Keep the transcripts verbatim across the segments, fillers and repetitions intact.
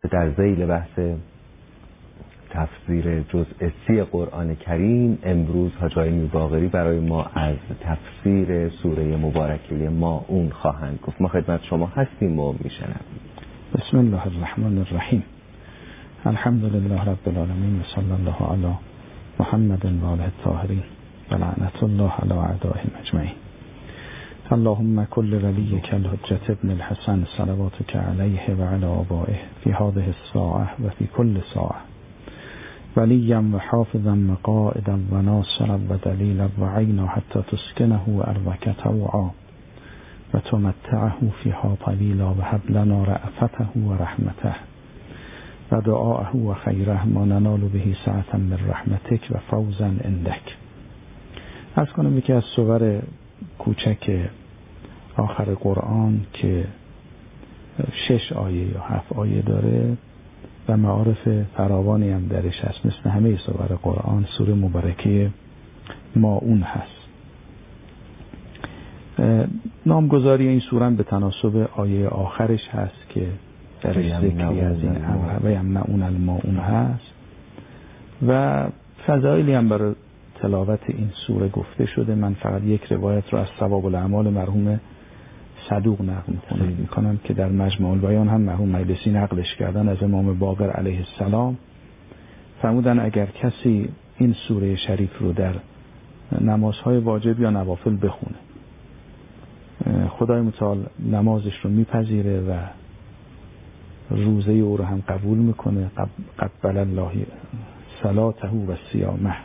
در ذیل بحث تفسیر جزء سی قرآن کریم امروز حاج آقای میرباقری برای ما از تفسیر سوره مبارکه ماعون خواهند گفت. ما خدمت شما هستیم و میشنویم. بسم الله الرحمن الرحیم. الحمد لله رب العالمین و صلی الله علی محمد و آله الطاهرین و لعنت الله علی اعدائهم اجمعین. اللهم كل وليك الحجة ابن الحسن صلواتك عليه وعلى آبائه في هذه الساعة وفي كل ساعة وليا وحافظا وقائدا وناصرا ودليلا وعينا حتى تسكنه أرضك طوعا وتمتعه فيها طويلا وهب لنا رأفته ورحمته ودعاءه وخيره ما ننال به سعة من رحمتك وفوزا عندك. از کنم یکی از صور کوچک آخر قرآن که شش آیه یا هفت آیه داره و معارف فراوانی هم درش هست، مثل همه صور قرآن سوره مبارکه ماعون هست. نامگذاری این سوره به تناسب آیه آخرش هست که در ذکری از این امر و یمنعون الماعون هست و فضایلی هم برای تلاوت این سوره گفته شده. من فقط یک روایت رو از ثواب الاعمال مرحوم صدوق نقل میکنم میکنم که در مجمع البیان هم مرحوم مجلسی نقلش کردن از امام باقر علیه السلام. فرمودن اگر کسی این سوره شریف رو در نمازهای واجب یا نوافل بخونه، خدای متعال نمازش رو میپذیره و روزه او رو هم قبول میکنه. قبل الله صلاته و صیامه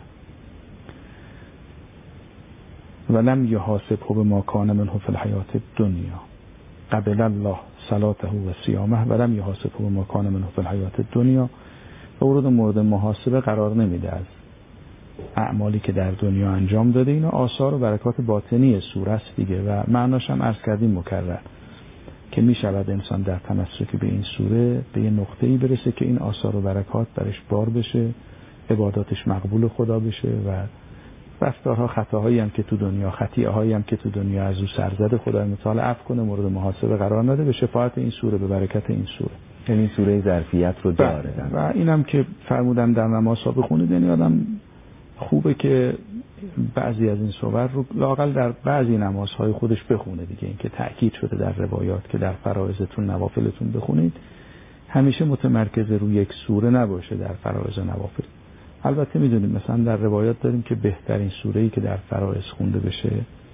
ولم یحاسبه بما کان منه فی الحیات الدنیا. قبل الله صلاته و صیامه ولم یحاسبه بما کان منه فی الحیات الدنیا. و او رو مورد محاسبه قرار نمیده از اعمالی که در دنیا انجام داده. اینا آثار و برکات باطنی سوره است دیگه و معناش هم عرض کردیم مکرر که می شود انسان در تمسک به این سوره به یه نقطه‌ای برسه که این آثار و برکات برش بار بشه، عباداتش مقبول خدا بشه و رفتارها خطاهایی هم که تو دنیا خطیئه هایی هم که تو دنیا از او سرزده خدای متعال عفو کنه، مورد محاسبه قرار نده به شفاعت این سوره، به برکت این سوره. یعنی این سوره ظرفیت رو داره و اینم که فرمودن در نمازها بخونید، یعنی آدم خوبه که بعضی از این سور رو لااقل در بعضی نمازهای خودش بخونه دیگه. این که تأکید شده در روایات که در فرائضتون نوافلتون بخونید، همیشه متمرکز روی یک سوره نباشه در فرائض و نوافل. البته میدونیم مثلا در روایات داریم که بهترین سوره‌ای که در فرائض خونده بشه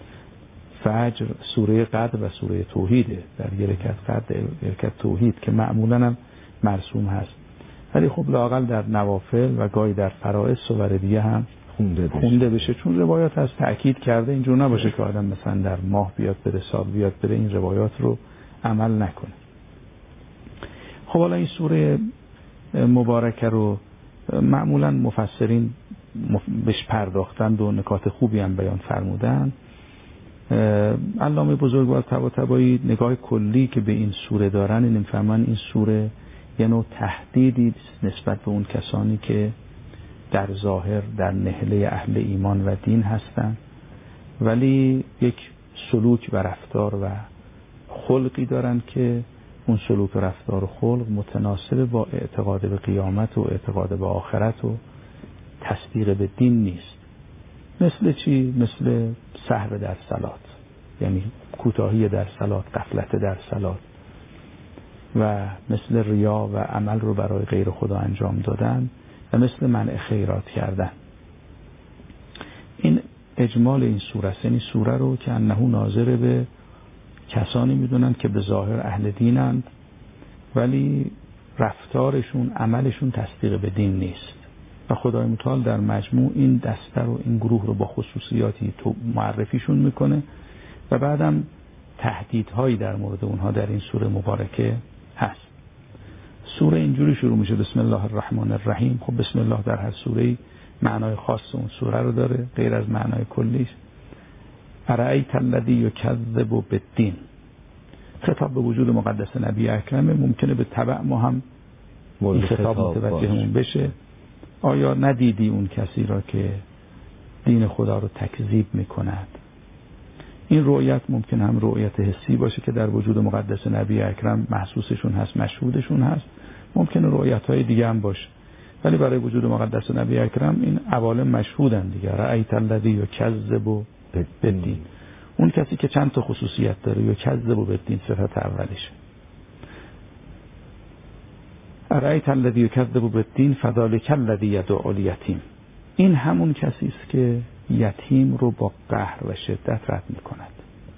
فجر، سوره قدر و سوره توحیده. در یک رکعت قدر، یک رکعت توحید که معمولا هم مرسوم هست، ولی خب لااقل در نوافل و گاهی در فرائض سور دیگه هم خونده بشه. خونده بشه چون روایات از تأکید کرده. اینجور نباشه که آدم مثلا در ماه بیاد بره، سال بیاد بره، این روایات رو عمل نکنه. خب حالا این سوره مبارکه رو معمولا مفسرین بهش پرداختند و نکات خوبی هم بیان فرمودن. علامه بزرگوار طباطبایی نگاه کلی که به این سوره دارن این می‌فهمن این سوره یه نوع تهدیدی نسبت به اون کسانی که در ظاهر در نهله اهل ایمان و دین هستن ولی یک سلوک و رفتار و خلقی دارن که اون سلوک و رفتار و خلق متناسب با اعتقاد به قیامت و اعتقاد به آخرت و تصدیق به دین نیست. مثل چی؟ مثل سهو در صلات، یعنی کوتاهی در صلات، غفلت در صلات، و مثل ریا و عمل رو برای غیر خدا انجام دادن و مثل منع خیرات کردن. این اجمال این سوره است. یعنی سوره رو که انه ناظر به کسانی میدونن که به ظاهر اهل دینند ولی رفتارشون، عملشون تصدیق به دین نیست و خدای متعال در مجموع این دسته رو، این گروه رو با خصوصیاتی تو معرفیشون میکنه و بعدم تهدیدهایی در مورد اونها در این سوره مبارکه هست. سوره اینجوری شروع میشه بسم الله الرحمن الرحیم. خب بسم الله در هر سوره‌ای معنای خاص اون سوره رو داره غیر از معنای کلیش. ارایت الذی یکذب بالدین، خطاب به وجود مقدس نبی اکرم. ممکنه به تبع ما هم این خطاب متوجهمون بشه. آیا ندیدی اون کسی را که دین خدا رو تکذیب میکند؟ این رؤیت ممکن هم رؤیت حسی باشه که در وجود مقدس نبی اکرم محسوسشون هست، مشهودشون هست، ممکنه رؤیت‌های دیگه هم باشه، ولی برای وجود مقدس نبی اکرم این عوالم مشهودن دیگه. رأیت الذی یکذب بالدین، اون کسی که چند تا خصوصیت داره، یکذب بالدین صفت اولشه. رأیت الذی یکذب بالدین فذلک الذی یدعو الیتیم، این همون کسی است که یتیم رو با قهر و شدت رد میکند.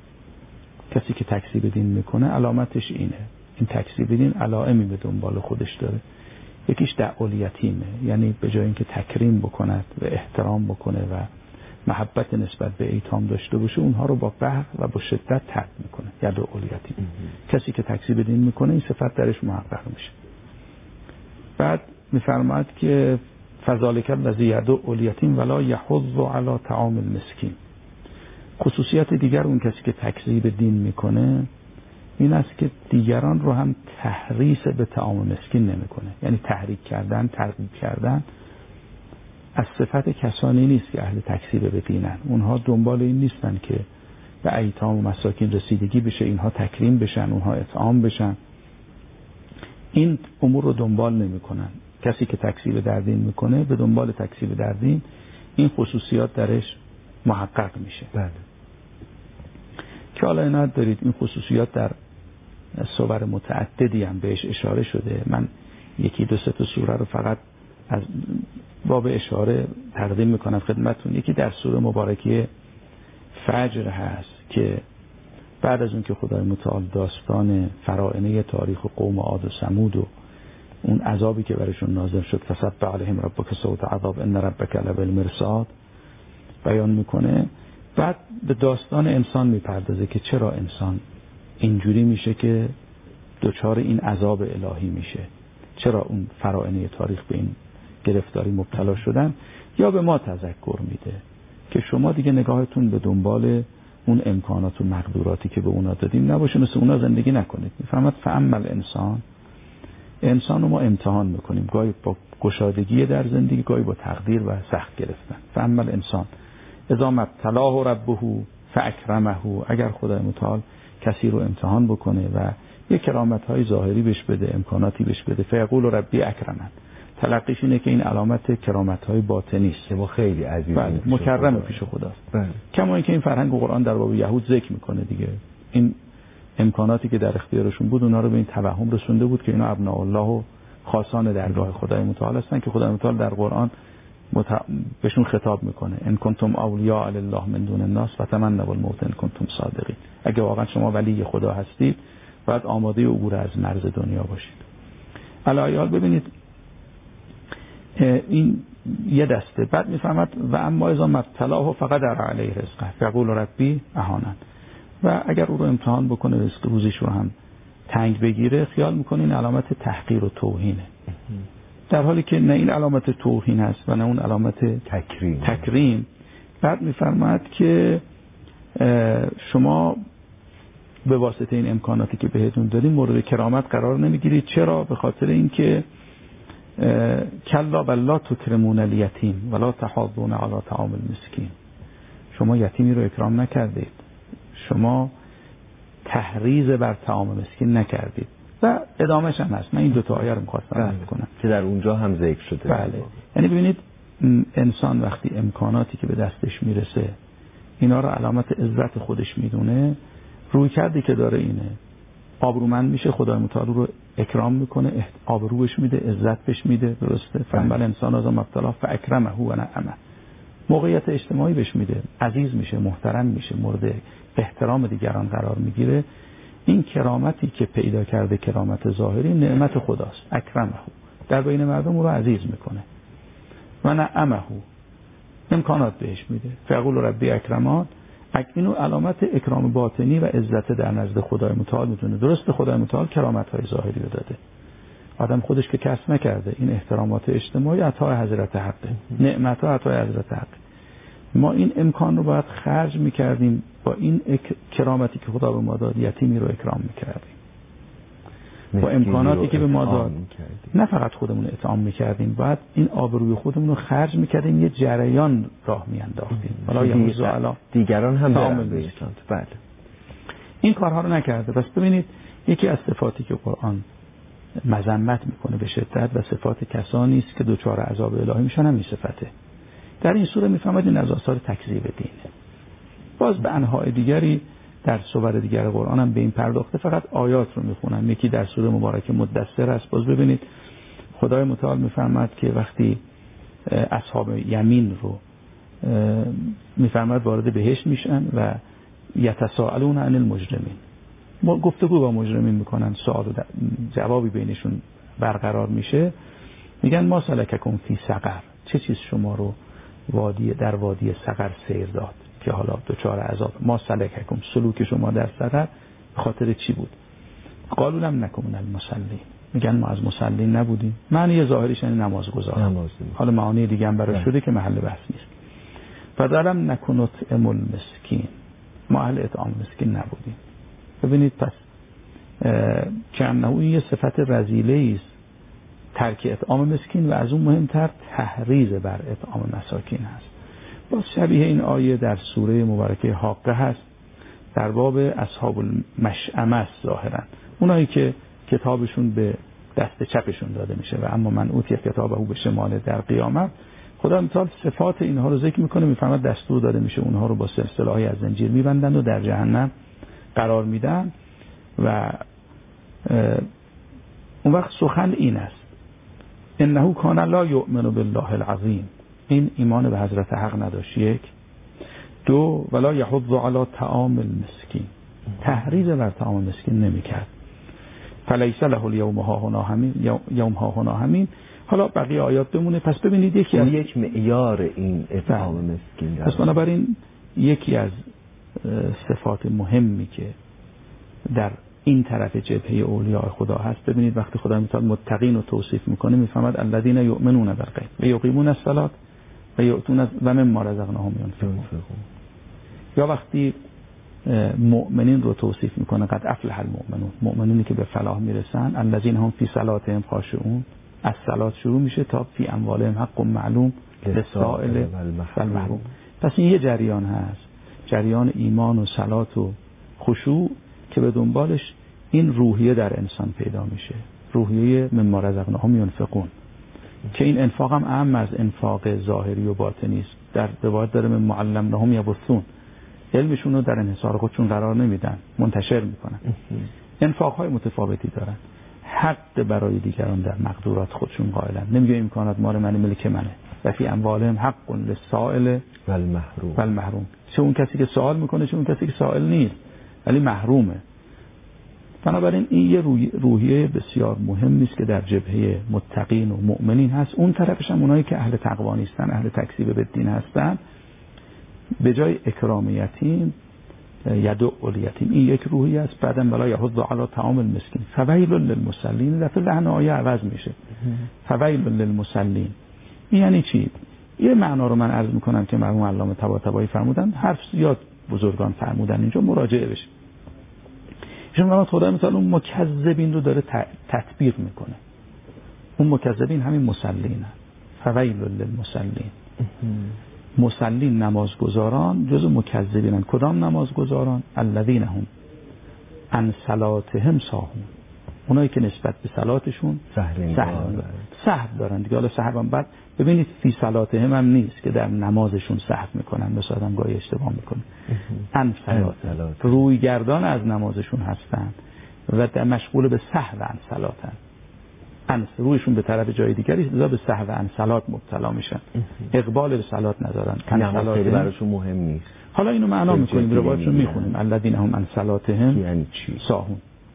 کسی که تکذیب دین میکنه علامتش اینه. این تکذیب دین علائمی به دنبال خودش داره. یکیش دعوی الیتیمه، یعنی به جای اینکه تکریم بکند و احترام بکنه و محبت نسبت به ایتام داشته باشه، اونها رو با قهر و با شدت ترد میکنه. یدعو الیتیم، کسی که تکذیب دین میکنه این صفت درش محقق میشه. بعد میفرماید که فذلک الذی یدعو الیتیم ولا یحض علی طعام المسکین. خصوصیت دیگر اون کسی که تکذیب دین میکنه این است که دیگران رو هم تحریص به طعام مسکین نمیکنه. یعنی تحریک کردن، ترغیب کردن از صفت کسانی نیست که اهل تکذیب به دینن. اونها دنبال این نیستن که به ایتام و مساکین رسیدگی بشه، اینها تکریم بشن، اونها اطعام بشن. این امور رو دنبال نمیکنن. کسی که تکذیب در دین میکنه به دنبال تکذیب در دین، این خصوصیات درش محقق میشه. بله. که حالا عنایت دارید این خصوصیات در سور متعددی هم بهش اشاره شده. من یکی دو سه تا سوره رو فقط از باب اشاره تقدیم میکنم خدمتتون. یکی در سوره مبارکه فجر هست که بعد از اون که خدای متعال داستان فراعنه تاریخ و قوم عاد و ثمود و اون عذابی که برشون نازل شد، فسبح علیهم ربک صوت عذاب ان ربک لبالمرصاد، بیان میکنه. بعد به داستان انسان میپردازه که چرا انسان اینجوری میشه که دچار این عذاب الهی میشه، چرا اون فراعنه تاریخ به این گرفتاری مبتلا شدن. یا به ما تذکر میده که شما دیگه نگاهتون به دنبال اون امکانات و مقدوراتی که به اونا دادیم نباشه، مثل اونا زندگی نکنید. میفهمد فعمل انسان، انسان رو ما امتحان میکنیم، گاهی با گشادگی در زندگی، گاهی با تقدیر و سخت گرفتن. فعمل انسان اذا مبتلاه ربه فاکرمه، اگر خدای متعال کسی رو امتحان بکنه و یک کرامت‌های ظاهری بهش بده، امکاناتی بهش بده، فیقول ربی اکرمن، تلقیش اینه که این علامت کرامت‌های باطنی است، ما خیلی عزیز بله مکرم پیش خداست. بله. کما اینکه این فرهنگ قرآن در باب یهود ذکر میکنه دیگه، این امکاناتی که در اختیارشون بود اونا رو به این توهم رسونده بود که اینا ابناء الله و خاصان درگاه خدای متعال هستن، که خدای متعال در قرآن مت... بهشون خطاب میکنه ان کنتم اولیاء لله من دون الناس فتمنوا الموت ان کنتم صادقین. اگه واقعا شما ولی خدا هستید باید آماده عبور از مرز دنیا باشید. علایال ببینید این یه دسته. بعد میفهمد و اما اذا مبتلاه فقط در علیه رزقه فیقول ربی اهانن، و اگر او رو امتحان بکنه رزق روزیش رو هم تنگ بگیره، خیال میکنه این علامت تحقیر و توهینه، در حالی که نه این علامت توهین هست و نه اون علامت تکریم. تکریم. بعد میفرماید که شما به واسطه این امکاناتی که بهتون دادیم مورد کرامت قرار نمیگیرید. چرا؟ به خاطر اینکه کلا بل لا تکرمون الیتیم ولا تحاضون علی طعام المسکین، شما یتیمی رو اکرام نکردید، شما تحریض بر طعام مسکین نکردید. و ادامهش هم هست. من این دو تا آیه رو می‌خواستم عرض کنم که در اونجا هم ذکر شده. بله. یعنی ببینید انسان وقتی امکاناتی که به دستش میرسه اینا رو علامت عزت خودش میدونه، روی کردی که داره اینه، آبرومند میشه، خدای متعال رو اکرام میکنه، آبروش میده، عزت بهش میده. درسته؟ فعمل انسان از مبتلا فاکرمه و نعمه، موقعیت اجتماعی بهش میده، عزیز میشه، محترم میشه، مورد احترام دیگران قرار میگیره. این کرامتی که پیدا کرده، کرامت ظاهری، نعمت خداست. اکرمه، در بین مردم او رو عزیز میکنه. و نعمه، امکانات بهش میده. فیقول ربی اکرمان، اینو علامت اکرام باطنی و عزت در نزد خدای متعال میدونه. درسته خدای متعال کرامت های ظاهری رو داده، آدم خودش که کسب نکرده. این احترامات اجتماعی عطای حضرت حقه، نعمت ها عطای حضرت حقه. ما این امکان رو باید خرج میکردیم، با این اک... کرامتی که خدا به ما داد یتیمی رو اکرام میکردیم، با امکاناتی که به ما داد نه فقط خودمون اطعام میکردیم، باید این آبروی خودمون رو خرج میکردیم، یه جریان راه میانداختیم. حالا یموزو علا دیگران هم برن به بله. این کارها رو نکرده. پس ببینید یکی از صفاتی که قرآن مذمت میکنه به شدت و صفات کسانی است که دچار عذاب الهی میشن هم این صفته. در این سوره میفهمید این از آثار تکذیب دینه. باز به انواع دیگری در سور دیگر قرآن هم به این پرداخته، فقط آیات رو میخونم. یکی در سوره مبارکه مدثر است. باز ببینید خدای متعال میفرماد که وقتی اصحاب یمین رو میفرماد وارد بهشت میشن و یتساءلون عن المجرمین، گفتگو با مجرمین میکنن، سوال و جوابی بینشون برقرار میشه. میگن ما سلککم فی سقر، چه چیز شما رو وادی در وادی سقر سیر داد که حالا دچار عذاب؟ ما سلککم، سلوک شما در سقر خاطر چی بود؟ قالوا لم نکن من المصلین، میگن ما از مصلین نبودیم. معنی ظاهریش یعنی نمازگزار. حالا معانی دیگه هم براش شده که محل بحث نیست. فلم نکن نطعم المسکین، ما اهل اطعام مسکین نبودیم. ببینید پس که انه یه صفت رذیله است ترک اطعام مسکین و از اون مهمتر تحریض بر اطعام مساکین هست. باز شبیه این آیه در سوره مبارکه حاقه هست در باب اصحاب المشأمه است. ظاهرا اونایی که کتابشون به دست چپشون داده میشه و اما من اوتی کتابه به شمال در قیامت، خدا مثال صفات اینها رو ذکر میکنه، میفهمد دستور داده میشه اونها رو با سلسله های از زنجیر میبندن و در جهنم قرار میدن. و اون وقت سخن این است انه کان لا یؤمن بالله العظیم، این ایمان به حضرت حق نداشت. یک. دو ولا یحض علی طعام المسکین، تحریض بر طعام مسکین نمیکرد. فلیس له الیوم ها هنا همین، یوم ها هنا همین. حالا بقیه آیات بمونه. پس ببینید یکی از یک معیار این اطعام مسکین پس بنابراین یکی از صفات مهمی که در این طرف جبهه اولیاء خدا هست. ببینید وقتی خدا مثلا متقین رو توصیف میکنه میفهمد الذین یؤمنون بالغیب و یقیمون الصلاة و یؤتون و مما رزقناهم ينفقون. یا وقتی مؤمنین رو توصیف میکنه قد افلح المؤمنون، مؤمنینی که به فلاح میرسن، الذین هم فی صلاتهم خاشعون، از صلات شروع میشه تا فی اموالهم حق معلوم للسائل والمحروم. پس این یه جریان هست، جریان ایمان و صلات و خشوع که به دنبالش این روحیه در انسان پیدا میشه، روحیه مما رزقناهم ينفقون، که این انفاق هم اهم از انفاق ظاهری و باطنی است. در روایت داره من معلمناهم یبثون، علمشون رو در انحصار خودشون قرار نمیدن، منتشر میکنن. انفاق های متفاوتی دارن، حق برای دیگران در مقدورات خودشون قائلن. نمیگه امکانات مال من ملک منه. و فی اموالهم حق للسائل والمحروم والمحروم، چه اون کسی که سوال میکنه چه اون کسی که سائل نیست ولی محرومه. بنابراین این یه روحیه بسیار مهمی است که در جبهه متقین و مؤمنین هست. اون طرفش هم اونایی که اهل تقوا نیستن، اهل تکذیب بالدین هستن، به جای اکرام یتیم یدعو الیتیم، این یک روحیه است. بعدم ولا یحض علی طعام المسکین فویل للمصلین، دفعه لحن آیه عوض میشه. فویل للمصلین این یعنی چی؟ یه معنا رو من عرض میکنم که مرحوم علامه طباطبایی فرمودن، حرف زیاد بزرگان فرمودن، اینجا مراجعه بشه. ایشون فرمود خدای مثلا اون مکذبین رو داره تطبیق میکنه. اون مکذبین همین مصلین، فویل للمصلین. مصلین نمازگزاران جز مکذبینن. کدام نمازگزاران؟ الذین هم عن صلاتهم ساهون، اونایی که نسبت به صلاتشون سهو دارن. سهو دارن دیگه. حالا سهو هم بعد ببینید فی صلاتهم هم نیست که در نمازشون سهو میکنن، مثلا آدم گاهی اشتباه میکنه. عن صلاتهم، روی گردان از نمازشون هستن و در مشغول به سهو عن صلاتن، عن رویشون به طرف جای دیگری است، لذا به سهو عن صلات مبتلا میشن، اقبال به صلات ندارن. نماز خیلی براشون مهم نیست. حالا اینو معنا میکنیم، روایتشون میخونیم الذین هم عن صلاتهم یعنی چی؟ ساهون.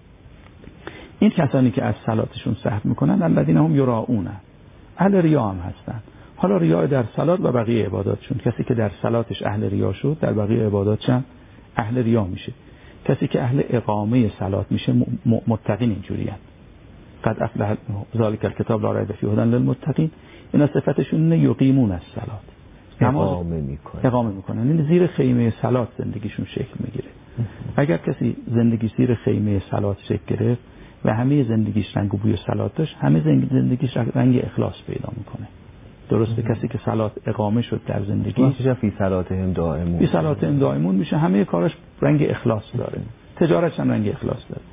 این کسانی که از صلاتشون سهو میکنن الذین هم یراؤون، اهل ریا هم هستن. حالا ریا در صلات و بقیه عباداتشون، کسی که در صلاتش اهل ریا شد در بقیه عباداتش هم اهل ریا میشه. کسی که اهل اقامه صلات میشه متقین اینجوریه. قد افلح ذلک الکتاب لا ریب فیه هدی للمتقین، اینا صفتشون نه یقیمون الصلات، اقامه میکنن. اقامه میکنن این زیر خیمه صلات زندگیشون شکل میگیره. اگر کسی زندگی زیر خیمه صلات شکل گرفت و همه زندگیش رنگ و بوی صلات داشت، همه زندگیش رنگ اخلاص پیدا میکنه. درسته؟ کسی که صلات اقامه شد در زندگی فی صلاتهم دائمون، فی صلاتهم دائمون میشه، همه کارش رنگ اخلاص داره، تجارتش هم رنگ اخلاص داره.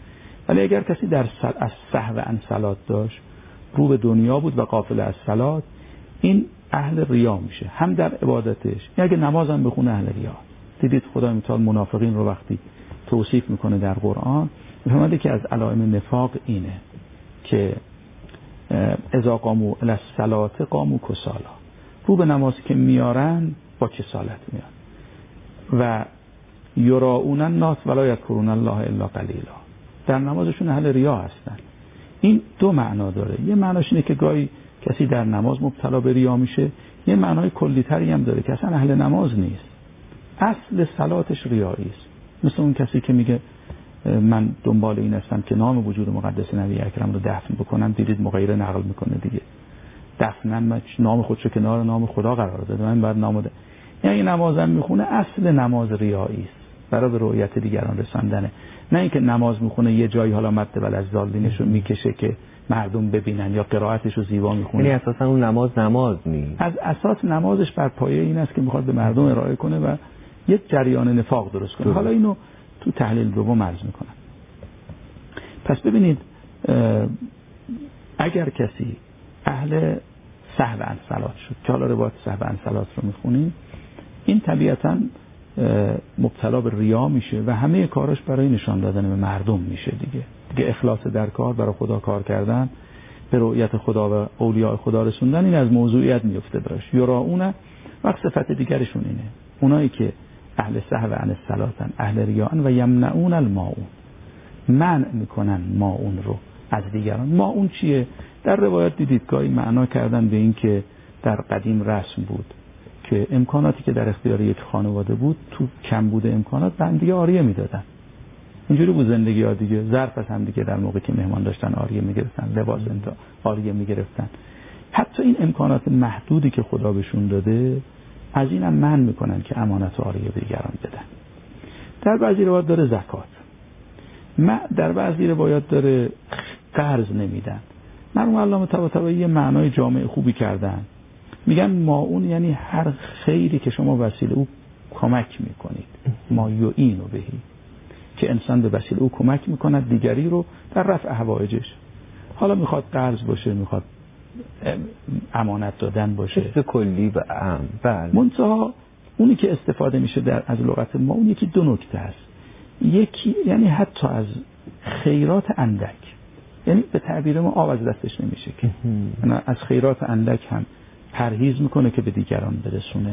ولی اگر کسی در سل... از سهو عن صلات داشت، رو به دنیا بود و غافل از صلات، این اهل ریا میشه، هم در عبادتش. اگه نماز هم بخونه اهل ریا. دیدید خدای متعال منافقین رو وقتی توصیف میکنه در قرآن، میفهمده که از علائم نفاق اینه که اذا قاموا الی الصلاة قاموا کسالا، رو به نماز که میارن با کسالت میان. و یراؤون الناس ولا یذکرون الله الا قلیلا، در نمازشون اهل ریا هستن. این دو معنا داره. یه معناش اینه که گاهی کسی در نماز مبتلا به ریا میشه، یه معنای کلی‌تری هم داره که اصلا اهل نماز نیست، اصل صلاتش ریایی است. مثل اون کسی که میگه من دنبال این هستم که نام وجود مقدس نبی اکرم رو دفن بکنم، دیدید مغیره نقل میکنه دیگه، دفنن من نام خودشو کنار نام خدا قرار داده، من بعد نام ده. یعنی نمازم میخونه اصل نماز ریایی است، برای به رؤیت دیگران رساندنه، نه اینکه نماز میخونه یه جایی حالا مد ولضالینش رو میکشه که مردم ببینن یا قرائتش رو زیبا میخونه. یعنی اساسا اون نماز نماز نیست، از اساس نمازش بر پایه این است که میخواد به مردم ارائه کنه و یک جریان نفاق درست کنه. حالا اینو تو تحلیل دوم عرض میکنم. پس ببینید اگر کسی اهل سهو عن صلات شد، که حالا روایت سهو عن صلات رو میخونیم، این طبیعتاً مبتلا به ریا میشه و همه کاراش برای نشان دادن به مردم میشه دیگه. دیگه اخلاص در کار، برای خدا کار کردن، به رؤیت خدا و اولیاء خدا رسوندن، این از موضوعیت میفته براش. یراؤون، وقت صفت دیگرشون اینه، اونایی که اهل سهو عن الصلاتن، اهل ریاءن و یمنعون الماعون، منع میکنن ماعون رو از دیگران. ماعون چیه؟ در روایت دیدید گاهی معنا کردن به این که در قدیم رسم بود که امکاناتی که در اختیار یک خانواده بود، تو کم بوده امکانات به هم دیگه عاریه میدادن. اینجوری بود زندگی ها دیگه، ظرف از هم دیگه در موقعی که مهمان داشتن عاریه میگرفتن، لباس انتا عاریه میگرفتن. حتی این امکانات محدودی که خدا بهشون داده، از اینم منع میکنن که امانت عاریه به دیگران بدن. در بعضی روایات داره زکات، در بعضی روایات داره قرض نمیدن. مرحوم علامه طباطبایی یه معنای جامع خوبی کردن، میگن ماعون یعنی هر خیری که شما وسیله او کمک میکنید، ما یعینو بهی، که انسان به وسیله او کمک میکند دیگری رو در رفع حوائجش. حالا میخواد قرض باشه، میخواد امانت دادن باشه، حس کلی و عام. بله. منتها اونی که استفاده میشه در از لغت ما، اون یکی دو نکته است. یکی یعنی حتی از خیرات اندک، یعنی به تعبیر ما آب از دستش نمیشه که از خیرات اندک هم پرهیز میکنه که به دیگران برسونه.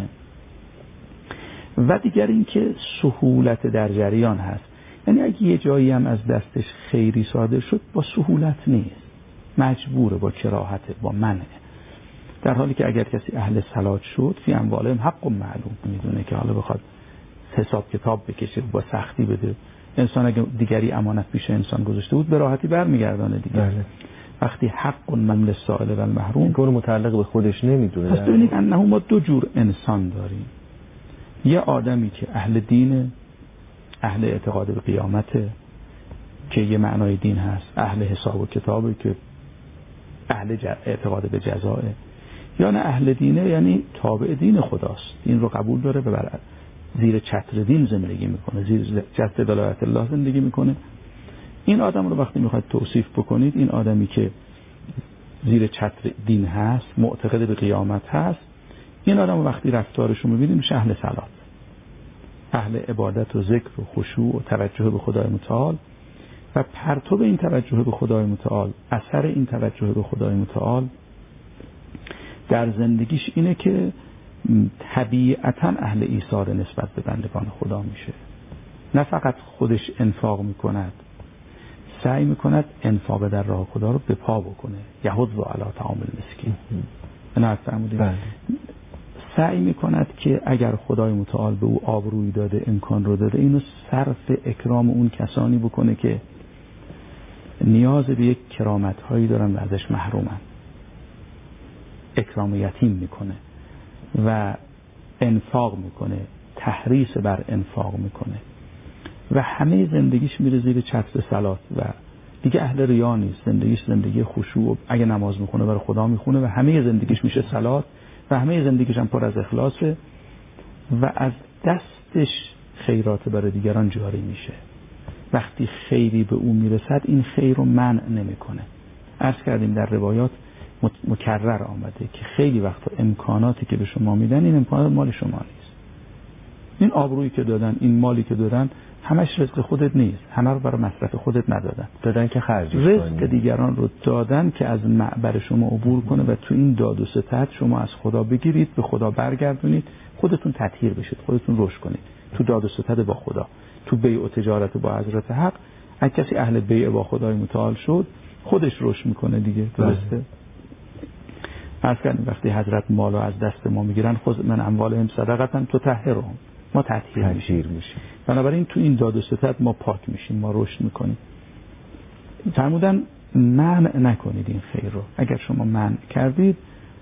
و دیگر این که سهولت در جریان هست، یعنی اگه یه جایی هم از دستش خیری صادر شد با سهولت نیست، مجبوره، با کراهت، با منع. در حالی که اگر کسی اهل صلات شد، فی اموالهم حق معلوم، میدونه که حالا بخواد حساب کتاب بکشه، با سختی بده. انسان اگه دیگری امانت پیش انسان گذاشته بود، به راحتی برمیگردانه دیگه. بله. وقتی حق من للسائل و المحروم، کار متعلق به خودش نمیدونه. پس ببینید انه ما دو جور انسان داریم. یه آدمی که اهل دینه، اهل اعتقاد به قیامته که یه معنای دین هست، اهل حساب و کتابه که اهل اعتقاد به جزائه، یا نه اهل دینه یعنی تابع دین خداست، دین رو قبول داره و بر زیر چتر دین زندگی میکنه، زیر چتر ولایت الله زندگی میکنه. این آدم رو وقتی میخواید توصیف بکنید، این آدمی که زیر چتر دین هست، معتقد به قیامت هست، این آدم وقتی رفتارش رو میبینیم میشه اهل صلات، اهل عبادت و ذکر و خشوع و توجه به خدای متعال. و پرتو به این توجه به خدای متعال، اثر این توجه به خدای متعال در زندگیش اینه که طبیعتاً اهل ایثار نسبت به بندگان خدا میشه. نه فقط خودش انفاق میکند، سعی میکند انفاق در راه خدا رو به پا بکنه. یحض علی طعام المسکین. نه فرمودید. سعی میکند که اگر خدای متعال به او آبرویی داده، امکان رو داده، اینو صرف اکرام اون کسانی بکنه که نیاز به یک کرامت هایی دارن و ازش محرومن. اکرام یتیم میکنه و انفاق میکنه، تحریص بر انفاق میکنه و همه زندگیش میره زیر چتر صلات و دیگه اهل ریا نیست. زندگیش زندگی خشوع، اگه نماز میخونه برای خدا میخونه و همه زندگیش میشه صلات و همه زندگیش هم پر از اخلاصه و از دستش خیرات برای دیگران جاری میشه. وقتی خیری به او میرسد این خیر رو منع نمیکنه. عرض کردیم در روایات مکرر آمده که خیلی وقتا امکاناتی که به شما میدن این امکانات مال شما نیست. این آبرویی که دادن، این مالی که دادن، همش رزق خودت نیست، همه رو برای مصرف خودت ندادن، دادن که خرجش کنی. رزق دیگران رو دادن که از معبر شما عبور کنه و تو این داد و ستد شما از خدا بگیرید، به خدا برگردونید، خودتون تطهیر بشید، خودتون رشد کنید تو داد و ستد با خدا، تو بیع و تجارت با حضرت حق. اگه کسی اهل بیع با خدای متعال شد خودش رشد میکنه دیگه. درسته؟ عرض کردیم وقتی حضرت مالو از دست ما میگیرن، خذ من اموالهم صدقه تطهرهم، ما تطهیر میشیم. بنابراین تو این داد و ستد ما پاک میشیم، ما رشد میکنیم. فرمودن منع نکنید این خیر رو. اگر شما منع کردید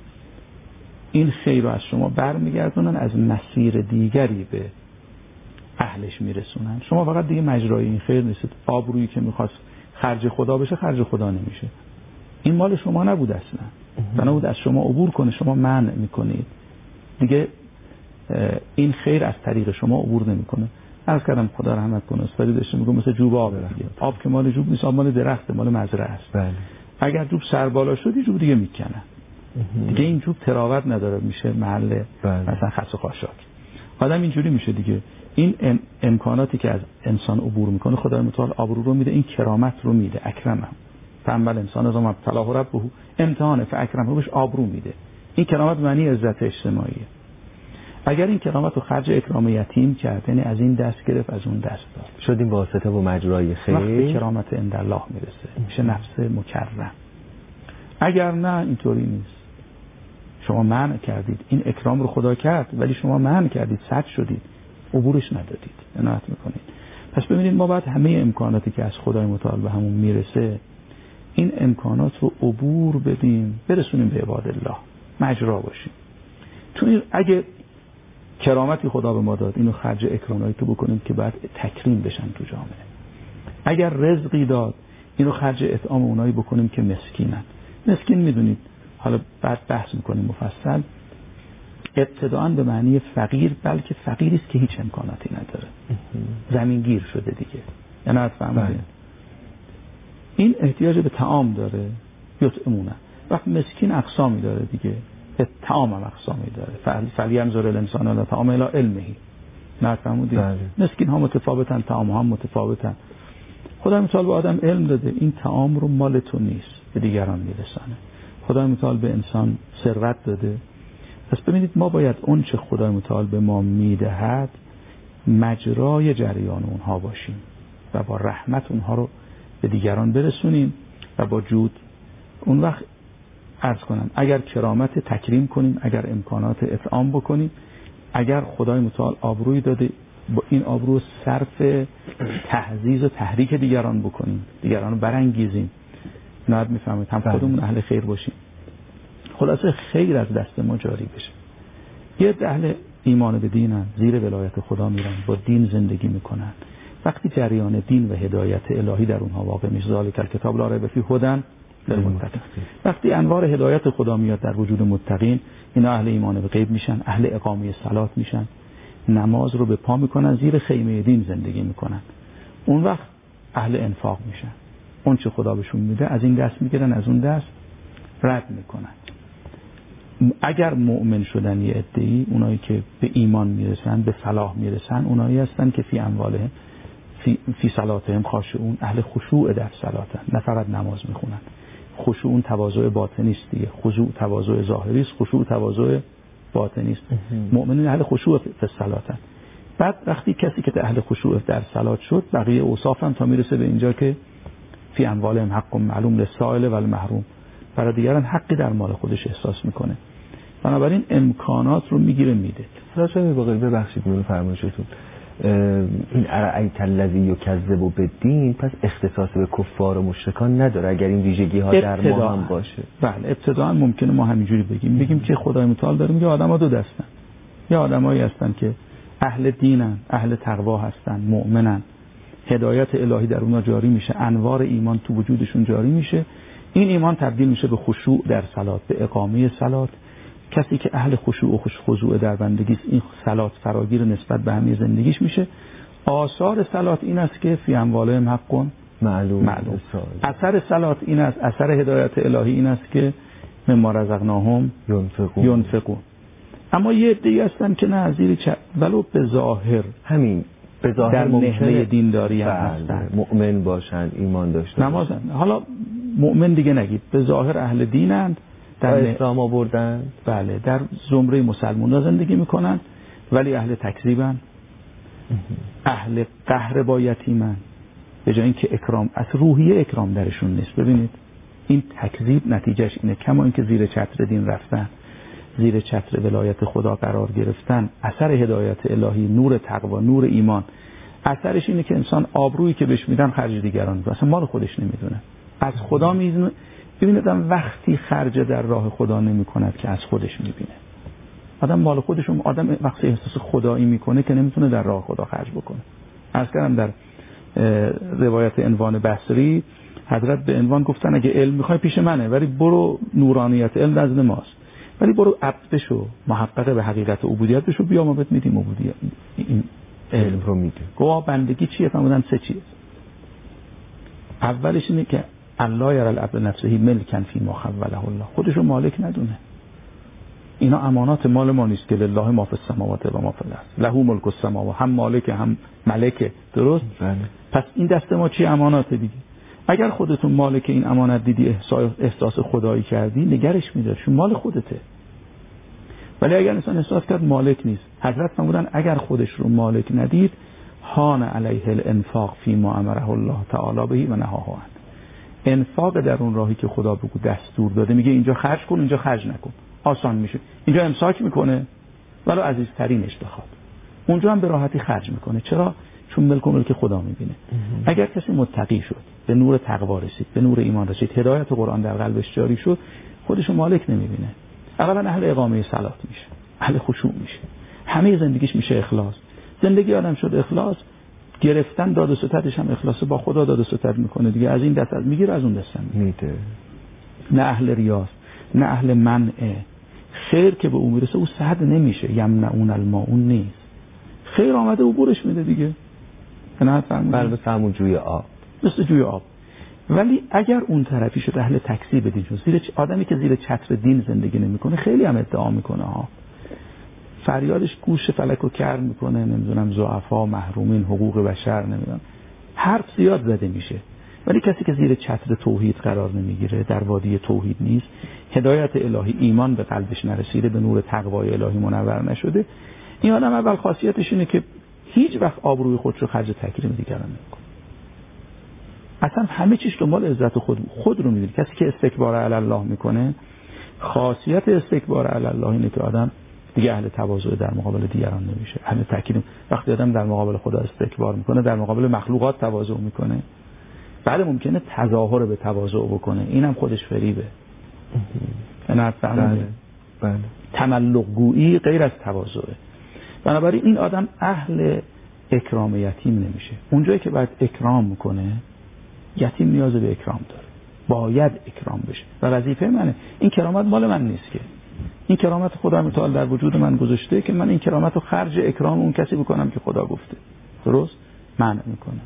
این خیر رو از شما برمیگردونن، از مسیر دیگری به اهلش میرسونن. شما فقط دیگه مجرای این خیر نیستید. آبرویی که میخواست خرج خدا بشه خرج خدا نمیشه. این مال شما نبود اصلا، بنابود از شما عبور کنه، شما منع میکنید دیگه، این خیر از طریق شما عبور نمیکنه. عرض کردم خدا رحمت کنه، استادی داشته میگم مثل جوب آب دیگه. آب که مال جوب نیست، آب مال درخته، مال مزرعه است. بله. اگر جوب سر بالا شد جوب دیگه میکنه دیگه، این جوب تراوت نداره، میشه محل بله. مثلا خس و خاشاک. آدم اینجوری میشه دیگه. این ام... امکاناتی که از انسان عبور میکنه خدای متعال آبرو رو میده، این کرامت رو میده. اکرمه فاما انسان از ما ابتلاه ربه امتحانه فاکرمه، بهش آبرو میده. این کرامت معنی عزت اجتماعیه. اگر این کرامت رو خرج اکرام یتیم کرد، یعنی از این دست گرفت از اون دست داد، شدیم واسطه و مجرای خیر، وقتی کرامت عند الله میرسه میشه نفس مکرم. اگر نه اینطوری نیست. شما منع کردید، این اکرام رو خدا کرد ولی شما منع کردید، سد شدید، عبورش ندادید، عنایت میکنید. پس ببینید ما باید همه امکاناتی که از خدای متعال به همون میرسه این امکانات رو عبور بدیم، برسونیم به عباد الله، مجرا باشیم. تو این اگه کرامتی خدا به ما داد اینو خرج اکرامایی تو بکنیم که بعد تکریم بشن تو جامعه. اگر رزقی داد اینو خرج اطعام اونایی بکنیم که مسکینن. مسکین میدونید حالا بعد بحث میکنیم مفصل، ابتداءً به معنی فقیر، بلکه فقیری است که هیچ امکاناتی نداره، زمینگیر شده دیگه. یعنی از فهمیدین این احتیاج به طعام داره، یطعمونه. وقت مسکین اقسامی داره دیگه، طعام هم اقسامی داره. فلینظر الانسان الی طعامه الی علمه. نه فهمیدین؟ مسکین ها متفاوتن، طعام ها متفاوتن. خدای متعال به آدم علم داده، این طعام رو مال تو نیست، به دیگران میرسانه. خدای متعال به انسان ثروت داده. پس ببینید ما باید اون چه خدای متعال به ما میدهد مجرای جریان اونها باشیم و با رحمت اونها رو به دیگران برسونیم و با جود. اون وقت عرض کنم اگر کرامت تکریم کنیم، اگر امکانات اطعام بکنیم، اگر خدای متعال آبروی داده با این آبرو صرف تعزیز و تحریک دیگران بکنیم، دیگران رو برانگیزیم، نهاد میفهمید هم خودمون اهل خیر باشیم، خلاصه خیر از دست ما جاری بشه. یه اهل ایمان به دینن، زیر ولایت خدا میرن، با دین زندگی میکنن. وقتی جریان دین و هدایت الهی در اونها واقع میشه، ذالک الکتاب لا ریب فیه هدی للمتقین. وقتی انوار هدایت خدا میاد در وجود متقین، اینا اهل ایمان به غیب میشن، اهل اقامه صلات میشن، نماز رو به پا میکنن، زیر خیمه دین زندگی میکنن. اون وقت اهل انفاق میشن، اون چه خدا بهشون میده از این دست میگیرن، از اون دست رد میکنن. اگر مؤمن شدن یه عده‌ای، اونایی که به ایمان میرسن، به صلاح میرسن، اونایی هستن که فی اموالهم فی, فی صلاتهم خاشعون، اهل خشوع در صلاتن، نه فقط نماز میخونن. خشوع اون تواضع باطنی است دیگه، خضوع تواضع ظاهری است، خشوع تواضع باطنی است. مؤمنین اهل خشوع فی صلاتن. بعد وقتی کسی که اهل خشوع در صلات شد، بقیه اوصاف هم تا میرسه به اینجا که فی اموالهم حق معلوم للسائل و المحروم، برای دیگران حقی در مال خودش احساس میکنه. بنابراین امکانات رو میگیره میده. راست میگه. ببخشید من فرمایشتون این ارایت الذی یکذب بالدین پس اختصاص به کفار و مشرکان نداره اگر این ویژگی ها در ما هم باشه. بله ابتداء ممکنه ما همینجوری بگیم بگیم که خدای متعال داره میگه آدم‌ها دو دستن، یا آدمایی هستن که اهل دینن، اهل تقوا هستن، مؤمنن، هدایت الهی در اونها جاری میشه، انوار ایمان تو وجودشون جاری میشه، این ایمان تبدیل میشه به خشوع در صلات، به اقامه صلات. کسی که اهل خشوع و خضوع در بندگی است، این صلات فراگیر نسبت به همه زندگیش میشه. آثار صلات این است که فی اموالهم حق معلوم, معلوم. اثر صلات این است، اثر هدایت الهی این است که مما رزقناهم ینفقون. ینفقون. اما یه عده‌ای هستن که نه زیر چ... ولو به ظاهر همین به ظاهر در نهله دینداری هم بله. هستن، مؤمن باشند، ایمان داشته نمازن. حالا مؤمن دیگه نگید، به ظاهر اهل دینند، در اسلام آوردن، بله، در زمره مسلمان‌ها زندگی میکنن، ولی اهل تکذیبن، اهل قهر با یتیمن، به جای اینکه اکرام، از روحیه اکرام درشون نیست. ببینید این تکذیب نتیجهش اینه، کما اینکه زیر چتر دین رفتن، زیر چتر ولایت خدا قرار گرفتن، اثر هدایت الهی، نور تقوا، نور ایمان، اثرش اینه که انسان آبرویی که بهش میدن خرج دیگران میکنه، اصلا مال خودش نمیدونه، از خدا میدونه. ببینید آدم وقتی خرج در راه خدا نمیکند که از خودش میبینه. آدم مال خودش، آدم وقتی احساس خدایی میکنه که نمیتونه در راه خدا خرج بکنه. عرض کردم در روایت عنوان بصری حضرت به عنوان گفتن اگه علم میخوای پیش منه، ولی برو نورانیت علم نزد ماست، ولی برو عبد بشو، محقق به حقیقت عبودیت بشو، بیا ما بهت میدیم عبودیت، این علم رو میده. گواه بندگی چیه؟ فرمودن سه چیز. اولش اینه که الله یرى العبد نفسه ملکا فی ما خوله الله، خودشو مالک ندونه. اینا امانات مال ما نیست که لله ما فی السماوات و ما فی الارض، له ملک السماوات، هم مالک هم ملکه، درست؟ بله. پس این دست ما چی؟ امانات دیگه. اگر خودتون مالک این امانت دیدی، احساس خدایی کردی، نگرش می‌دار، چون مال خودته. ولی اگر انسان احساس کرد مالک نیست، حضرت فرمودن اگر خودش رو مالک ندید، هان علیه الانفاق فی ما امره الله تعالی به و نهاه عنه. انفاق در اون راهی که خدا بگو دستور داده، میگه اینجا خرج کن، اینجا خرج نکن، آسان میشه. اینجا امساک میکنه ولو عزیزترینش بخواد، اونجا هم به راحتی خرج میکنه. چرا؟ چون ملک و ملک خدا میبینه. اگر کسی متقی شد، به نور تقوا رسید، به نور ایمان رسید، هدایت قرآن در قلبش جاری شد، خودشو مالک نمیبینه. اولا اهل اقامه صلات میشه، اهل خشوع میشه، همه زندگیش میشه اخلاص. زندگی آدم شد اخلاص، گرفتن داد و ستدش هم اخلاص، با خدا داد و ستد میکنه دیگه، از این دست از میگیره، از اون دست هم میده. نه اهل ریاست، نه اهل منعه. خیر که به او میرسه او سعد نمیشه، یمنعون الماعون نیست. خیر آمده او برش میده دیگه. نه بله، مثل همون جوی آب، مثل جوی آب. ولی اگر اون طرفی شد اهل تکذیب دین شد، زیر آدمی که زیر چتر دین زندگی نمیکنه، خیلی هم ادعا میکنه ها، فریادش گوش فلک و کر میکنه، نمیدونم ضعفا، محرومین، حقوق بشر، نمیدونم، حرف زیاد زده میشه. ولی کسی که زیر چتر توحید قرار نمیگیره، در وادی توحید نیست، هدایت الهی، ایمان به قلبش نرسیده، به نور تقوای الهی منور نشده، این آدم اول خاصیتش اینه که هیچ وقت آبروی خودش رو خرج تکریم دیگران نمیکنه. اصلا همه چیش دنبال عزت خود خود رو میبینه. کسی که استکبار علی الله میکنه، خاصیت استکبار علی الله اینه که آدم دیگه اهل تواضع در مقابل دیگران نمیشه، اهل تکریم. وقتی آدم در مقابل خدا استکبار میکنه، در مقابل مخلوقات تواضع میکنه، بعد ممکنه تظاهر به تواضع بکنه، اینم خودش فریبه. نه بله بله. تملق گویی غیر از تواضعه. بنابراین این آدم اهل اکرام یتیم نمیشه. اونجایی که باید اکرام میکنه، یتیم نیاز به اکرام داره، باید اکرام بشه و وظیفه منه. این کرامت مال من نیست که، این کرامت خدا متعال در وجود من گذاشته که من این کرامت رو خرج اکرام اون کسی بکنم که خدا گفته، درست؟ منع میکنم.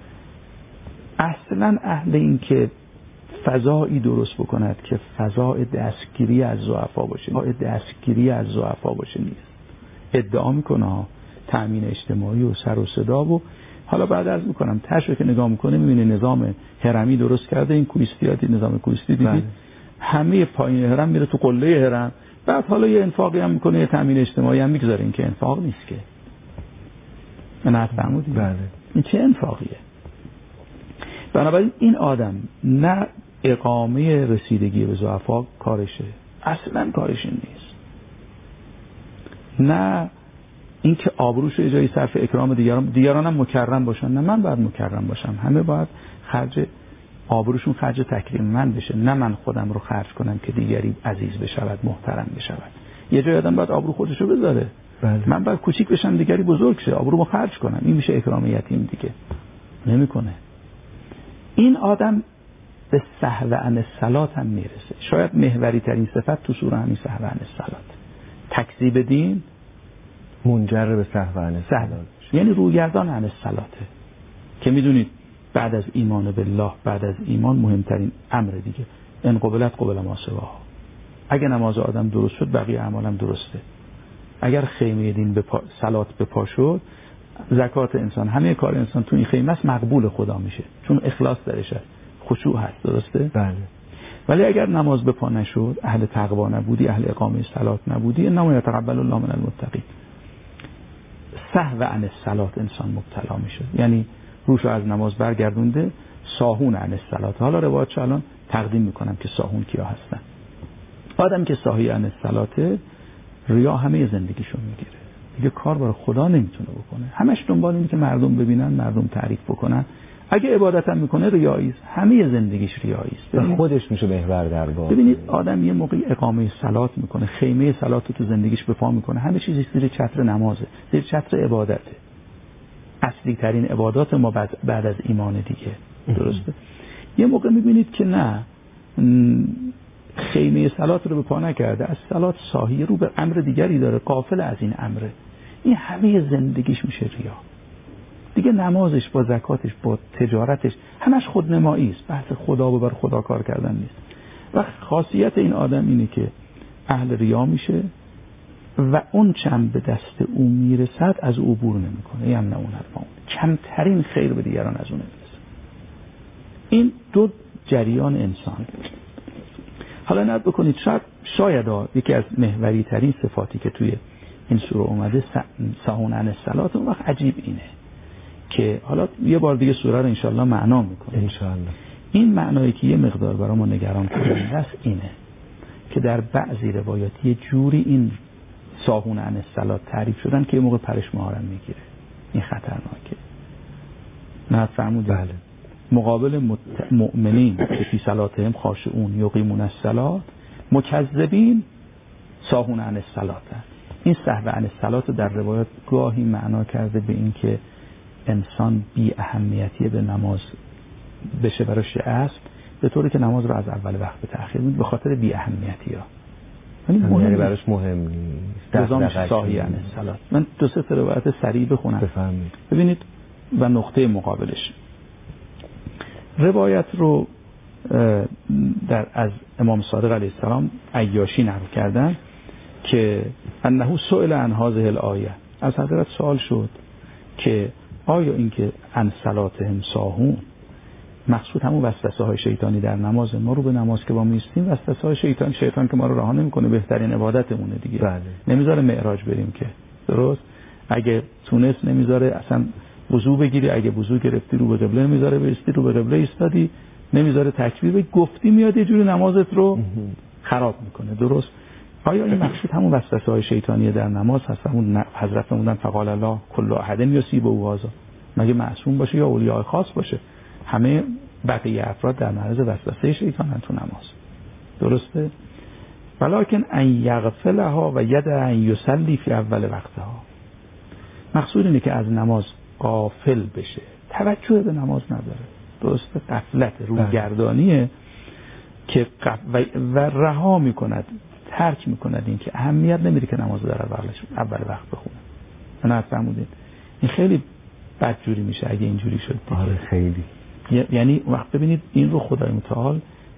اصلا اهل این که فضایی درست بکند که فضای دستگیری از ضعفا باشه، فضای دستگیری از ضعفا باشه نیست. ادعا میکنه ها تأمین اجتماعی و سر و صدا، و حالا بعد عرض میکنم تشو که نگاه میکنه میبینه نظام هرمی درست کرده. این کویستیاتی نظام کویستی دیدی؟ همه پایین هرم میره تو قله هرم، بعد حالا یه انفاقی هم میکنه، یه تأمین اجتماعی هم میگذاره. این که انفاق نیست که، نه فهمودی؟ بله. این چه انفاقیه؟ بنابراین این آدم نه اقامه رسیدگی به ضعفا کارشه، اصلا کارش نیست، نه اینکه آبروش رو جای صرف اکرام دیگران، دیگران هم مکرم باشن، نه من باید مکرم باشم، همه باید خرج آبروشون خرج تکریم من بشه، نه من خودم رو خرج کنم که دیگری عزیز بشود، محترم بشود. یه جای آدم باید آبرو خودش رو بذاره. بله. من باید کوچیک بشم دیگری بزرگ شه، آبرومو خرج کنم. این میشه اکرام یتیم دیگه. نمیکنه. این آدم به سهو عن الصلات هم میرسه. شاید محوری ترین صفت تو سوره همین سهو عن الصلات، تکذیب دین، منجر به سهو عن الصلات، یعنی رویگردان عن الصلاته، که میدونید بعد از ایمان بالله، بعد از ایمان مهمترین امر دیگه ان قبلت قبل ما سواها. اگه نماز آدم درست شد بقیه اعمالم درسته. اگر خیمه دین به پا، صلات به پا شد، زکات انسان، همه کار انسان تو این خیمه است مقبول خدا میشه، چون اخلاص درش هست، خشوع هست، درسته؟ بله. ولی اگر نماز به پا نشد، اهل تقوا نبودی، اهل اقامه صلات نبودی، انما یتقبل الله من المتقین، سهو عن الصلات انسان مبتلا میشه، یعنی روشو از نماز برگردونده، ساهون عن الصلات. حالا روایتش الان تقدیم میکنم که ساهون کیا هستن. آدم که ساهی عن الصلات، ریا همه زندگیشو میگیره، دیگه کار برای خدا نمیتونه بکنه، همش دنبال اینه که مردم ببینن، مردم تعریف بکنن. اگه عبادت هم میکنه ریایی است، همه زندگیش ریایی است، خودش میشه محور درگاه. ببینید آدم یه موقعی اقامه صلات میکنه، خیمه صلات رو تو زندگیش به پا میکنه، همه چیزش زیر چتر نمازه، زیر چتر عبادته، اصلی ترین عبادات ما بعد, بعد از ایمان دیگه، درسته؟ یه موقع میبینید که نه، خیمه صلات رو به پا نکرده، از صلات ساهی، رو به امر دیگری داره، غافل از این امره، این همه زندگیش میشه ریا دیگه. نمازش با زکاتش با تجارتش همش خودنمایی است، بحث خدا و بر خدا کار کردن نیست. وقت خاصیت این آدم اینه که اهل ریا میشه و اون چند به دست او میرسد از او عبور نمیکنه، یم نه اون اون کمترین خیر به دیگران از اون نمیرسه. این دو جریان انسان. حالا نت بکنید شاید شاید یکی از محوری ترین صفاتی که توی این سوره اومده ساهون عن الصلات، اون وقت عجیب اینه که حالا یه بار دیگه سوره رو انشالله معنا میکنه انشالله. این معنایی که یه مقدار برای ما نگران کننده است اینه که در بعضی روایات یه جوری این ساهون عن الصلات تعریف شدن که یه موقع پرش مهارم میگیره، این خطرناکه. نه فرمود بله. مقابل مت... مؤمنین که فی صلاتهم خاشعون یقیمون الصلات، مکذبین ساهون عن الصلات. این سهو عن الصلات در روایات گاهی معنا کرده به این که انسان بی اهمیتی به نماز بشه براش است، به طوری که نماز رو از اول وقت به تأخیر میده به خاطر بی اهمیتی ها، یعنی براش مهم نیست. نظامش ساهی عن الصلات. من دو سه تا روایت سریع بخونم بفهمید. ببینید و نقطه مقابلش روایت رو در از امام صادق علیه السلام عیاشی نقل کردن که انه سئل عن هذه الآیه، از حضرت سوال شد که آیا این که عن صلاتهم ساهون مقصود همون وسوسه های شیطانی در نماز، ما رو به نماز که با میستیم وسوسه های شیطان، شیطان که ما رو رها نمیکنه، بهترین عبادتمونه دیگه. بله. نمیذاره معراج بریم که، درست؟ اگه تونست نمیذاره اصلا وضو بگیری، اگه وضو گرفتی رو به قبله نمیذاره بایستی، رو به قبله ایستادی نمیذاره تکبیر بگی، گفتی میاد یه جوری نمازت رو خراب میکنه، درست؟ آیا این مقصود همون وسوسه های شیطانی در نماز هست؟ همون حضرت فرمودن فقال الله کل احد یصیب هذا، مگه معصوم باشه یا اولیاء خاص باشه؟ همه بقیه افراد در معرض وسوسه شیطانن تو نماز، درسته؟ ولکن ان یغفلها و ید ان یصلی فی اول وقتها، مقصود اینه که از نماز غافل بشه، توجه به نماز نداره، درسته؟ غفلت، روگردانیه که و رها میکند، ترک میکند، این که اهمیت نمیده که نماز در اولش اول وقت بخونه. نه فرمودین این خیلی بدجوری میشه اگه اینجوری شد. آره خیلی. یعنی وقت ببینید این رو خدای متعال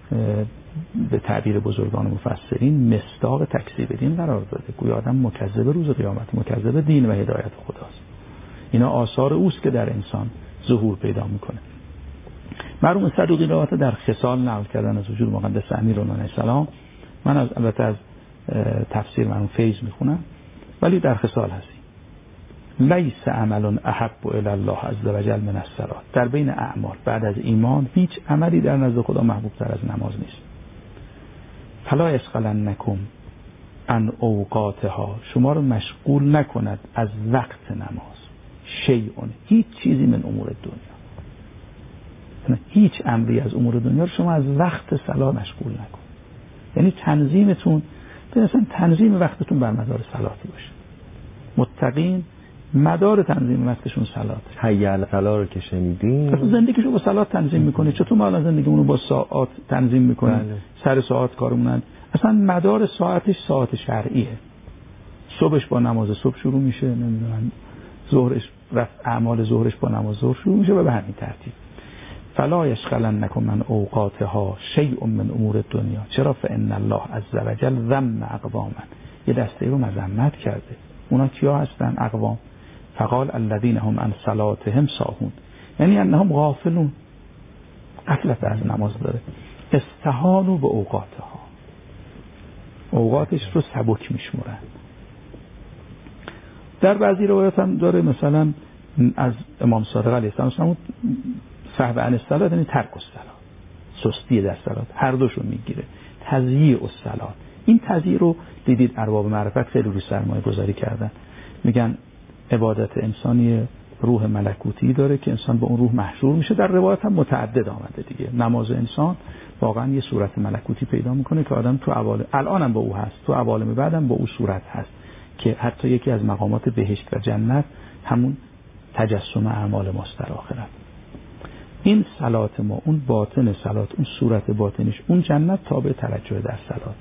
به تعبیر بزرگان مفسرین مصداق تکذیب دین قرار داده. گویا آدم مکذب روز قیامت، مکذب دین و هدایت خداست. اینا آثار اوست که در انسان ظهور پیدا میکنه. مرحوم صدوقی روایت در خصال نقل کردن از وجود مقدس امیرالمومنین علیه السلام. من از البته از تفسیر مرحوم فیض میخونم، ولی در خصال هستی لیس عمل احب الی الله عز وجل من الصلاه. در بین اعمال بعد از ایمان هیچ عملی در نزد خدا محبوب تر از نماز نیست. فلا یشغلنکم عن اوقاتها، شما رو مشغول نکند از وقت نماز، شیء، هیچ چیزی من امور دنیا، هیچ امری از امور دنیا رو شما از وقت صلات مشغول نکن. یعنی تنظیمتون مثلا تنظیم وقتتون بر مدار صلاتی باشه. متقین مدار تنظیم وقتشون صلات. حی علی الصلاه رو که شنیدین، زندگیشو با صلات تنظیم میکنه. چطور ما الان زندگیمونو با ساعات تنظیم میکنیم؟ بله. سر ساعت کارمونن، اصلا مدار ساعتش ساعت شرعیه. صبحش با نماز صبح شروع میشه، نمیدونم ظهرش رفت اعمال ظهرش با نماز ظهر شروع میشه و به همین ترتیب. فلا یشغلنکم من اوقاتها شیء من امور الدنیا، چرا؟ فان الله عز وجل ذم اقواما، یه دسته رو مذمت کرده. اونا کیا هستن؟ اقوام. فقال الذين هم عن صلاتهم ساهون، یعنی انهم غافلون، غفلت از نماز داره. استهانوا به اوقاتها، اوقاتش رو سبک میشمرن. در بعضی روایات هم داره مثلا از امام صادق علیه السلام سهو عن الصلاة یعنی ترک الصلاة، سستی در صلات، هر دوشو میگیره. تضییع الصلاة، این تضییع رو دیدید ارباب معرفت خیلی روی سرمایه گذاری کردن، میگن عبادت انسانی روح ملکوتی داره که انسان به اون روح محشور میشه. در روایت هم متعدد آمده دیگه. نماز انسان واقعا یه صورت ملکوتی پیدا میکنه که آدم تو عوالم الان هم با او هست، تو عوالم بعدم با او صورت هست، که حتی یکی از مقامات بهشت و جنت همون تجسم اعمال ماست در آخرت. این صلات ما، اون باطن صلات، اون صورت باطنش، اون جنت تابع توجه در صلات.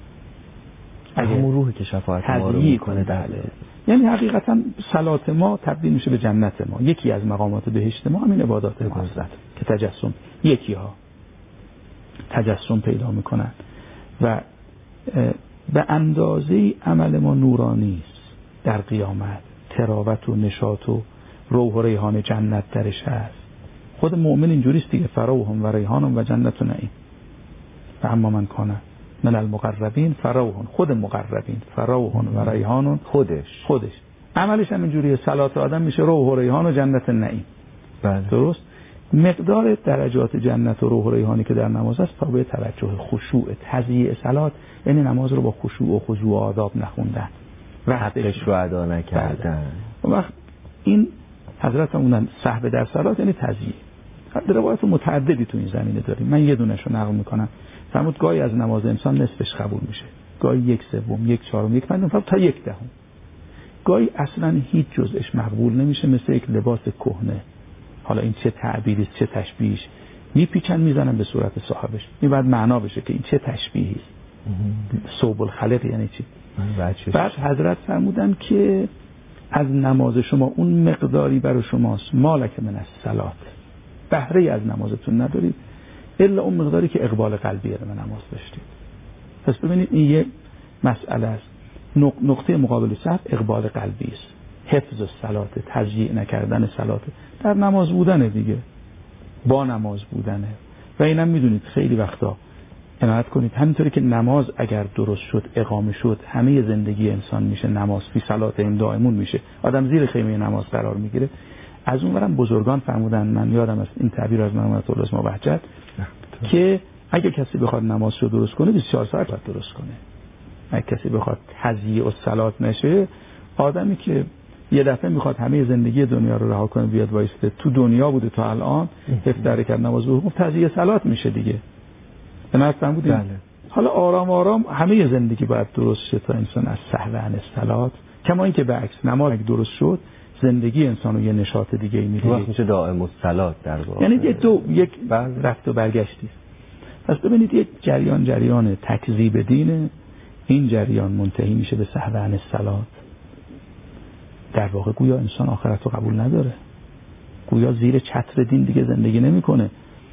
همون روحی که شفاعت ما رو میکنه. بله. یعنی حقیقتا صلات ما تبدیل میشه به جنت ما. یکی از مقامات بهشت ما همین عبادات ماست که تجسم، یکی ها تجسم پیدا میکنن و به اندازه عمل ما نورانی است. در قیامت تراوت و نشاط و روح و ریحان جنت درش هست. خود مؤمن اینجوریست دیگه، فروح و ریحان و جنت و نعیم. و اما من کانه من المقربین فروح، خود مقربین فروح و ریحان، خودش خودش عملش هم اینجوریه. صلات آدم میشه روح و ریحان و جنت نعیم. بله. درست. مقدار درجات جنت و روح و ریحانی که در نماز است تابع توجه، خشوع. تضییع صلات یعنی نماز رو با خشوع و خضوع و آداب نخوندن، وقتش رو ادا نکردن. وقت این حضرت همونن صحبه در صلات یعنی تضییع. روایت متعددی تو این زمینه داریم، من یه دونش رو نقل میکنم. فرمود گاهی از نماز انسان نصفش قبول میشه، گاهی یک سوم، یک چهارم، یک پنجم، تا یک دهم. گاهی اصلا هیچ جزءش مقبول نمیشه، مثل یک لباس کهنه. حالا این چه تعبیری، چه تشبیهش، میپیچن میزنن به صورت صاحبش. این بعد معنا بشه که این چه تشبیهی است. صوب الخلق یعنی چی؟ بعد حضرت فرمودن که از نماز شما اون مقداری برای شماست، مالک من الصلات، بهره از نمازتون ندارید الا اون مقداری که اقبال قلبی رو به نماز داشتید. پس ببینید این یه مسئله است. نقطه مقابل صف اقبال قلبی است، حفظ الصلات، تضییع نکردن صلات، در نماز بودن دیگه، با نماز بودنه. و اینم میدونید خیلی وقتا عنایت کنید، همینطوری که نماز اگر درست شد، اقامه شد، همه زندگی انسان میشه نماز، فی صلات این دائمون میشه، آدم زیر خیمه نماز قرار میگیره. از اون ورم بزرگان فرمودن، من یادم است این تعبیر از محمد الله اسماعیل بهجت، که اگه کسی بخواد نماز رو درست کنه بیست و چهار ساعت باید درست کنه. اگه کسی بخواد تضییع الصلات نشه، آدمی که یه دفعه میخواد همه زندگی دنیا رو رها کنه بیاد وایسته تو دنیا بوده تا الان حفظ حرکت نماز رو تضییع صلات میشه دیگه. نظر بودیم. بله. حالا آرام آرام همه زندگی باید درست شه تا انسان از سهو عن الصلات، کما اینکه به عکس نماز اگه درست شد زندگی انسانو یه نشاط دیگه ای میده، وقت میشه دائم الصلات در واقع. یعنی یه دو یک رفت و برگشتی. پس ببینید یک جریان جریان تکذیب دینه، این جریان منتهی میشه به سهو عن الصلات. در واقع گویا انسان آخرت رو قبول نداره، گویا زیر چتر دین دیگه زندگی نمیکنه.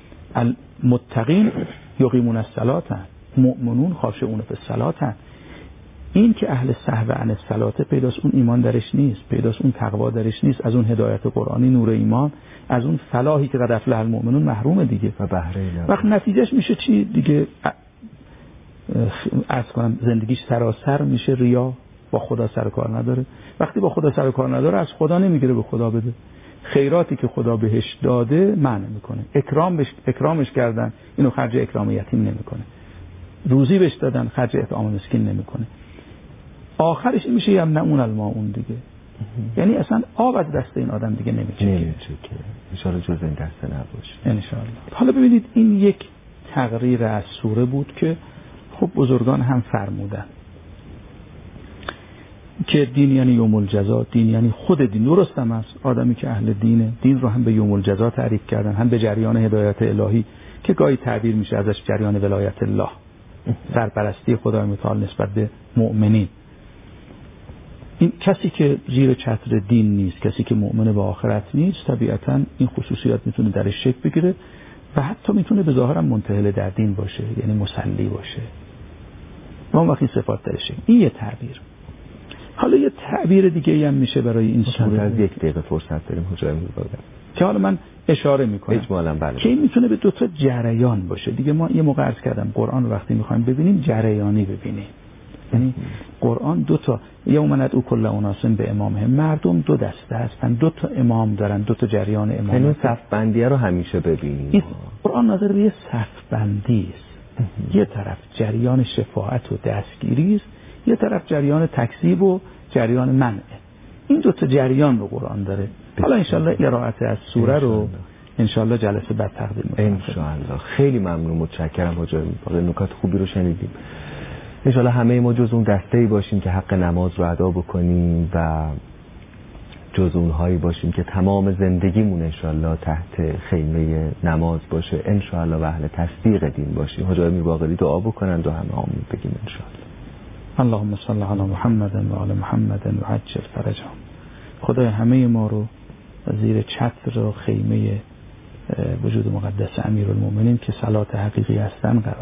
المتقین یقیمون الصلاة، مؤمنون خاشعون فی الصلاة. این که اهل سهو عن الصلاة پیداست اون ایمان درش نیست، پیداست اون تقوا درش نیست، از اون هدایت قرآنی نور ایمان، از اون فلاحی که قد افلح المؤمنون محروم دیگه. و بهره وقت نتیجهش میشه چی دیگه؟ عرض کنم زندگیش سراسر میشه ریا، با خدا سر کار نداره. وقتی با خدا سر کار نداره از خدا نمیگیره به خدا بده. خیراتی که خدا بهش داده معنی میکنه، اکرام بش... اکرامش کردن، اینو خرج اکرام یتیم نمیکنه، روزی بهش دادن خرج اطعام مسکین نمیکنه. آخرش میشه یمنعون الماعون دیگه. یعنی اصلا آب از دست این آدم دیگه نمیچکه. نمیچکه. ان شاءالله جز این دسته نباشه. ان شاءالله. حالا ببینید این یک تقریر از سوره بود که خب بزرگان هم فرمودن که دین یعنی یوم الجزا، دین یعنی خود دین. درست هم است، آدمی که اهل دینه دین رو هم به یوم الجزا تعریف کردن، هم به جریان هدایت الهی که گاهی تعبیر میشه ازش جریان ولایت الله، سرپرستی خدای متعال نسبت به مؤمنین. این کسی که زیر چتر دین نیست، کسی که مؤمن به آخرت نیست، طبیعتاً این خصوصیات میتونه درش شکل بگیره و حتی میتونه به ظاهر منتهل در دین باشه، یعنی مسلی باشه و اون وقت این صفات درش شکل. این یه تعبیر. حالا یه تعبیر دیگه هم میشه برای این سوره. از یک دقیقه فرصت داریم حجای میرباقری که حالا من اشاره میکنم اجمالاً بله که این میتونه به دو تا جریان باشه. دیگه ما یه موقع عرض کردم قرآن رو وقتی میخوایم ببینیم جریانی ببینیم، یعنی قرآن دو تا یوم ندعو کل اناس به امامهم، مردم دو دسته هستن، دو تا امام دارن، دو تا جریان امام. یعنی صف بندی رو همیشه ببینیم. این قرآن ناظر به یه صف بندی است. یه طرف جریان شفاعت و دستگیری است، یه طرف جریان تکذیب و جریان منع. این دو تا جریان رو قرآن داره. حالا انشالله قرائت از سوره رو انشالله جلسه بعد تقدیم می‌کنم. انشالله. خیلی ممنون، متشکرم حجای میرباقری، نکات خوبی رو شنیدیم. انشالله همه ما جز اون دسته‌ای باشیم که حق نماز رو ادا بکنیم و جز اونهایی باشیم که تمام زندگیمون انشالله تحت خیمه نماز باشه، انشالله و اهل تصدیق دین باشیم. حجای میرباقری دعا بکنند و همه آمین بگیم انشالله. اللهم صل علی محمد و آل محمد و عجل فرجهم. خدای همه ما رو زیر چتر و خیمه وجود مقدس امیرالمومنین که صلات حقیقی هستن قرار